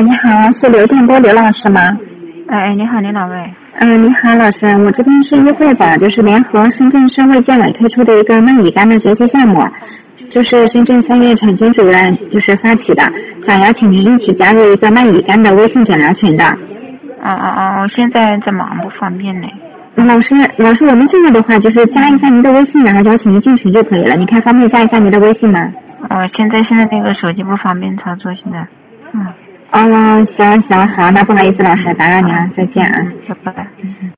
你好，是刘电波刘老师吗？ 哎，你好，李老魏。 你好，老师，我这边是优惠的，就是联合深圳市卫健委推出的一个慢乙肝的学习项目，就是深圳3月产经主任就是发起的，想邀请您一起加入一个慢乙肝的微信诊疗群的。 我现在在忙，不方便呢。 老师，我们这个的话就是加一下您的微信，然后邀请您进群就可以了。你看方便加一下您的微信吗？ 现在那个手机不方便操作，现在。 行，好，那不好意思，老师打扰您了，再见啊。 拜拜。